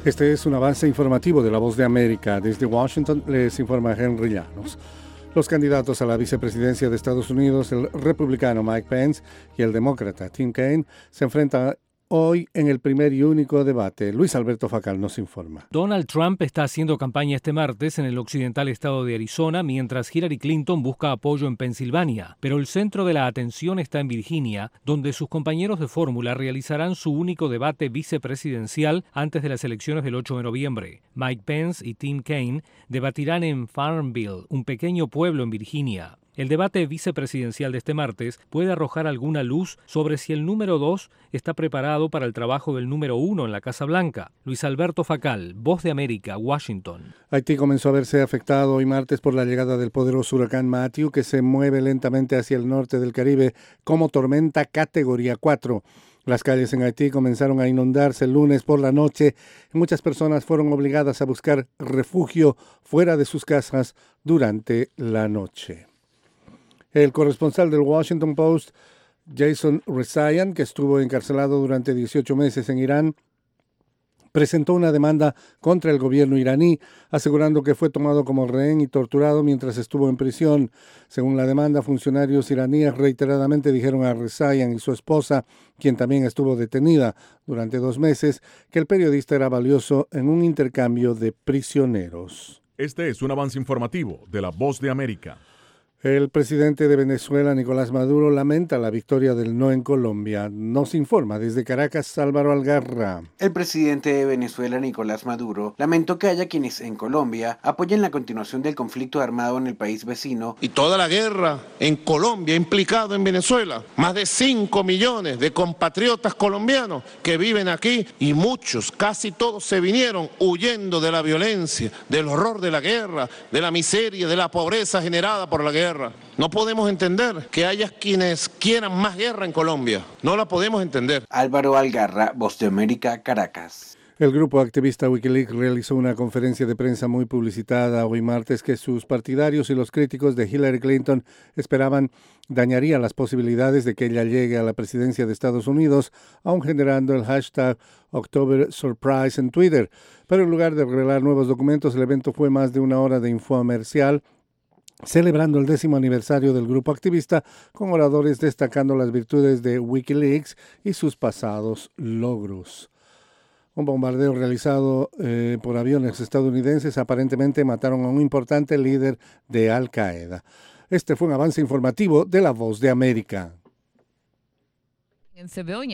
Este es un avance informativo de La Voz de América. Desde Washington les informa Henry Llanos. Los candidatos a la vicepresidencia de Estados Unidos, el republicano Mike Pence y el demócrata Tim Kaine, se enfrentan hoy en el primer y único debate. Luis Alberto Facal nos informa. Donald Trump está haciendo campaña este martes en el occidental estado de Arizona, mientras Hillary Clinton busca apoyo en Pensilvania. Pero el centro de la atención está en Virginia, donde sus compañeros de fórmula realizarán su único debate vicepresidencial antes de las elecciones del 8 de noviembre. Mike Pence y Tim Kaine debatirán en Farmville, un pequeño pueblo en Virginia. El debate vicepresidencial de este martes puede arrojar alguna luz sobre si el número 2 está preparado para el trabajo del número 1 en la Casa Blanca. Luis Alberto Facal, Voz de América, Washington. Haití comenzó a verse afectado hoy martes por la llegada del poderoso huracán Matthew, que se mueve lentamente hacia el norte del Caribe como tormenta categoría 4. Las calles en Haití comenzaron a inundarse el lunes por la noche y muchas personas fueron obligadas a buscar refugio fuera de sus casas durante la noche. El corresponsal del Washington Post, Jason Rezaian, que estuvo encarcelado durante 18 meses en Irán, presentó una demanda contra el gobierno iraní, asegurando que fue tomado como rehén y torturado mientras estuvo en prisión. Según la demanda, funcionarios iraníes reiteradamente dijeron a Rezaian y su esposa, quien también estuvo detenida durante 2 meses, que el periodista era valioso en un intercambio de prisioneros. Este es un avance informativo de La Voz de América. El presidente de Venezuela, Nicolás Maduro, lamenta la victoria del no en Colombia. Nos informa desde Caracas, Álvaro Algarra. El presidente de Venezuela, Nicolás Maduro, lamentó que haya quienes en Colombia apoyen la continuación del conflicto armado en el país vecino. Y toda la guerra en Colombia ha implicado en Venezuela más de 5 millones de compatriotas colombianos que viven aquí y muchos, casi todos se vinieron huyendo de la violencia, del horror de la guerra, de la miseria, de la pobreza generada por la guerra. No podemos entender que haya quienes quieran más guerra en Colombia. No la podemos entender. Álvaro Algarra, Voz de América, Caracas. El grupo activista Wikileaks realizó una conferencia de prensa muy publicitada hoy martes que sus partidarios y los críticos de Hillary Clinton esperaban dañaría las posibilidades de que ella llegue a la presidencia de Estados Unidos, aun generando el hashtag October Surprise en Twitter. Pero en lugar de revelar nuevos documentos, el evento fue más de una hora de infomercial, celebrando el 10º aniversario del grupo activista, con oradores destacando las virtudes de Wikileaks y sus pasados logros. Un bombardeo realizado por aviones estadounidenses aparentemente mataron a un importante líder de Al Qaeda. Este fue un avance informativo de La Voz de América.